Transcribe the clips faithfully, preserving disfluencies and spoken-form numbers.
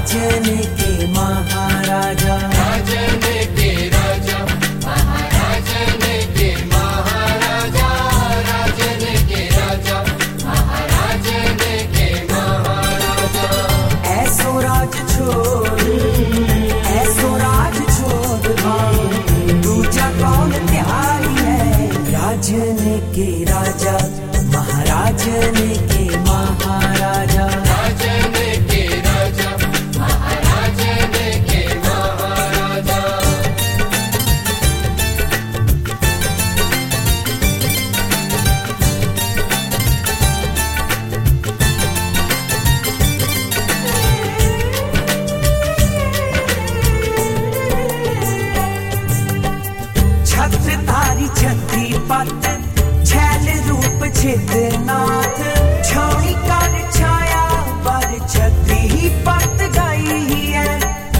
राजन के महाराजा, राजन के राजा, महाराजन के महाराजा, राजन के राजा, महाराजन के महाराजा। ऐसो राज छोड़, ऐसो राज छोड़ भाई, दूजा कौन त्यारी है। राजन के राजा, महाराजन के महाराजा, राजन के राजा, महाराजन के महाराजा। छत्रधारी छत्री पत, छैल रूप छिदनाथ, छावनी कर छाया पर छत्री पत गई है।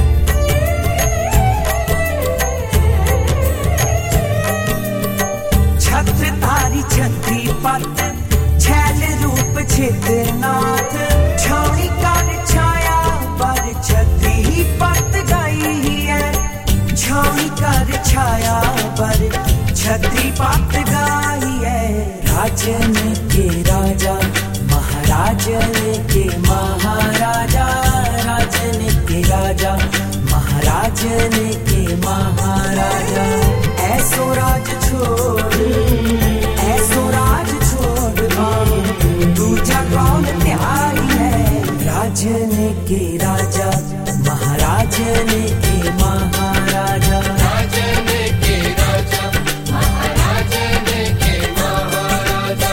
छत्रधारी छत्री पत, छैल रूप छिदनाथ, छावनी कर छाया पर छत्री पत गई है। छावनी कर छाया पर छत्री पत गई है। राजन के राजा, महाराजन के महाराजा, राजन के राजा, महाराजन के महाराजा। ऐसो राज छोड़, ऐसो राज छोड़ भाई, दूजा कौन त्यारी है। राजन के राजा, महाराजन के महाराजा, राजन के राजा, महाराजन के महाराजा।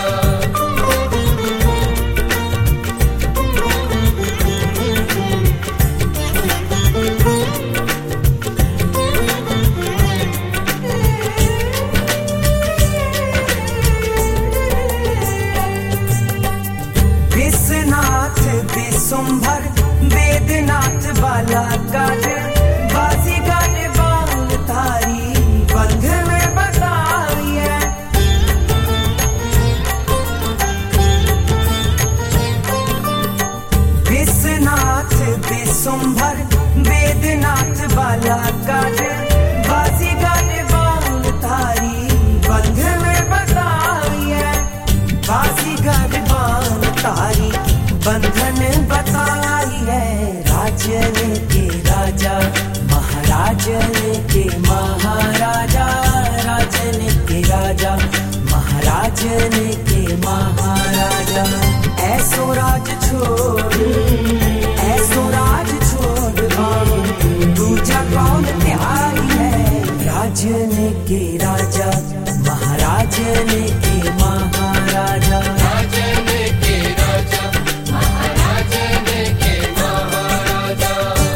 विश्वनाथ विशुंभर, वेदनाथ बालाकार, बाजीगर बालधारी, बंध में बताई है। विश्वनाथ विशुंभर, वेदनाथ बालाकार, बाजीगर बालधारी, बंध में बताई है। बाजीगर बालधारी, बंधन बताई है। राजन के राजा, महाराजन के महाराजा, राजन के राजा, महाराजन के महाराजा। ऐसो राज छोड़, ऐसो राज छोड़ भाई, दूजा कौन त्यारी है। राजन के राजा, महाराजन के महाराजा, राजन के राजा, महाराजन के महाराजा।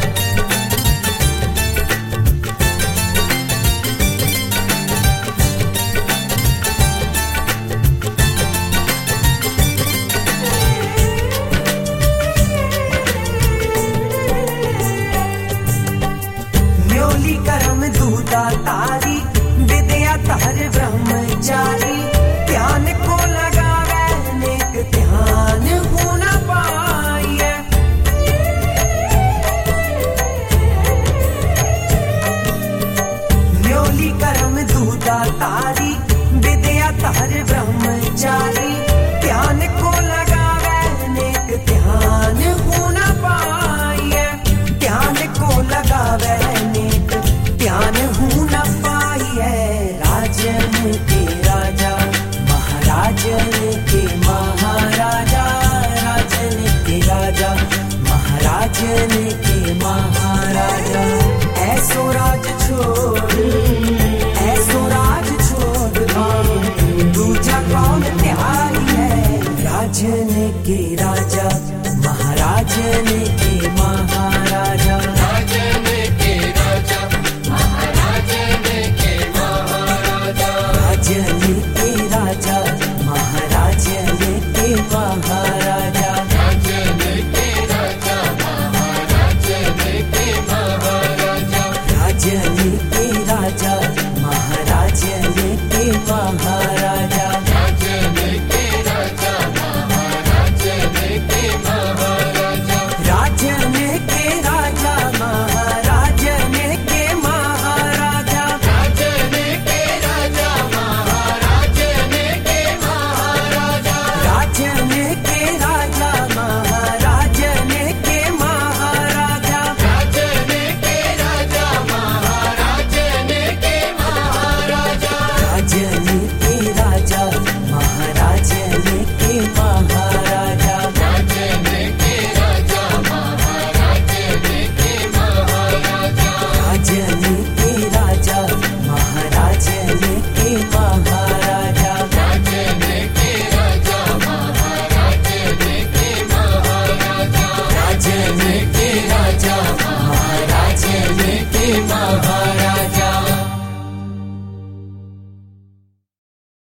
न्योली करम दूता तारी, विद्या तार ब्रह्मचारी, ध्यान को लगावे नेक ध्यान हो न पाए। न्योली करम दूता तारी, विद्या तार ब्रह्मचारी, ध्यान को लगावे नेक ध्यान हो न पाए। ध्यान को लगावे नेक ध्यान हो न पाई है। राजन के राजा, महाराजन के महाराजा, राजन के राजा, महाराजन के महाराजा। ऐसो राज छोड़, ऐसो राज छोड़ भाई, दूजा कौन त्यारी है। राजन के राजा, महाराजन के महाराजा, राजन के राजा, महाराजन के महाराजा। राजन के राजा, महाराजन के महाराजा।